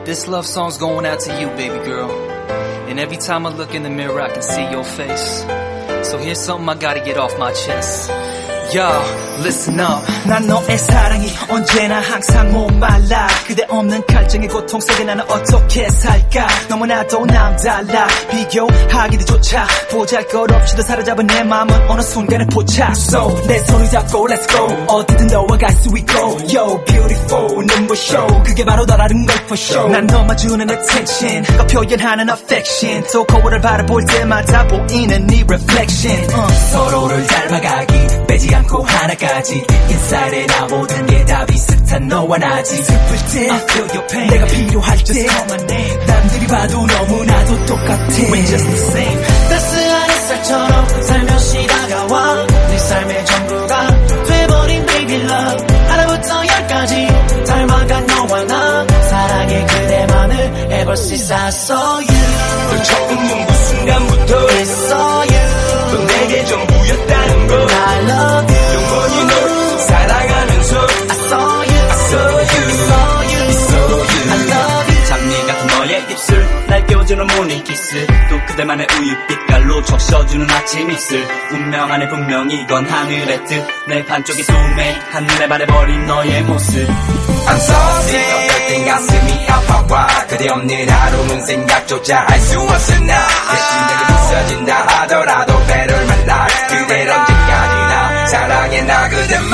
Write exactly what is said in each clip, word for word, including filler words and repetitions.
This love song's going out to you, baby girl. And every time I look in the mirror, I can see your face. So here's something I gotta get off my chest. Yo, listen up. 난 너의 사랑이 언제나 항상 목말라. 그대 없는 갈증의 고통 속에 나는 어떻게 살까. 너무나도 남달라. 비교하기도 조차 보잘것없이도 사로잡은 내 맘은 어느 순간에 포착. So 내 손을 잡고 let's go. 어디든 너와 갈 수 있고. Yo beautiful 눈부셔. 그게 바로 너라는 걸 for sure. 난 너만 주는 attention 그 표현하는 affection. 또 거울을 바라볼 때마다 보이는 네 reflection. uh. 서로를 닮아가기 빼지 않고 하나까지 Inside and out 모든 게 다 비슷한 너와 나지. 슬플 때 I feel your pain 내가 필요할 때 Just call my name. 남들이 봐도 너무나도 똑같아 We're just the same. 따스한 햇살처럼 살며시 다가와 내 삶의 전부가 돼버린 baby love. 하나부터 열까지 닮아간 너와 나 사랑의 그대만을 ever since I saw you. 널 처음 본 그 순간부터 I saw you. 넌 내게 전부였다는 걸 I love you. 영원히 널 사랑하면서 I saw you. I saw you I saw you. I saw you I love you. 장미 같은 너의 입술 날 깨워주는 모닝 키스 또 그대만의 우유빛깔로 적셔주는 아침 입술 운명 안에 분명히 이건 하늘의 뜻 내 반쪽이 소매 한눈에 반해버린 너의 모습 I'm sorry 어떨 땐 가슴이 아파와 그대 없는 하루는 생각조차 할 수 없어 나 대신 내게 부서진다 하더라도 better my life 그댈 언제까지나 사랑해 나 그대만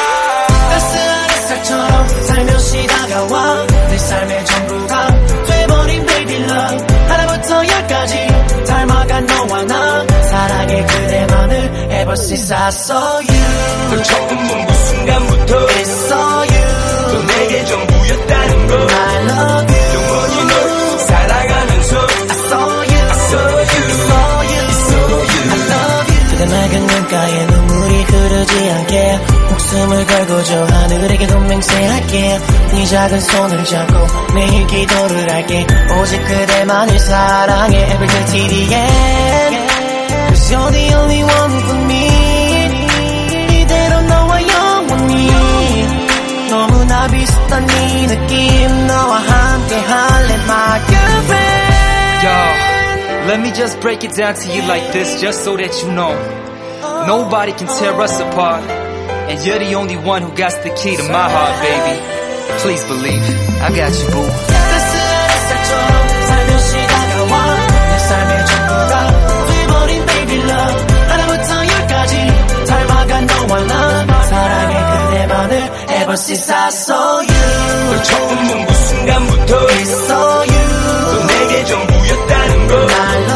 따스한 햇살처럼 살며시 다가와 내 삶의 전부가 돼버린 baby love. 하나부터 열까지 닮아간 너와 나 사랑의 그대만을 ever since I saw you. 널 처음 본 그 순간부터 I saw you. 넌 내게 전부였다는 걸 I love you. 영원히 널 사랑하면서 I saw you. I saw you I saw you. I saw you I love you. 그대 맑은 눈가에 눈물이 흐르지 않게 목숨을 걸고 저 하늘에게도 맹세할게. 네 작은 손을 잡고 매일 기도를 할게. 오직 그대만을 사랑해 everyday till the end. Cause you're the only one for me. 이대로 너와 영원히 너무나 비슷한 이 느낌 너와 함께 할래 my girlfriend. Yo, let me just break it down to you like this, just so that you know. Nobody can tear us apart, and you're the only one who got the key to my heart, baby. Please believe, I got you, boo. 따스한 햇살처럼 살며시 다가와 내 삶의 전부가 돼버린 baby love. 하나부터 열까지 닮아간 너와 나 사랑해 그대만을 ever since I saw you. 널 처음 본 그 순간부터 I saw you. 넌 내게 전부였다는 걸 I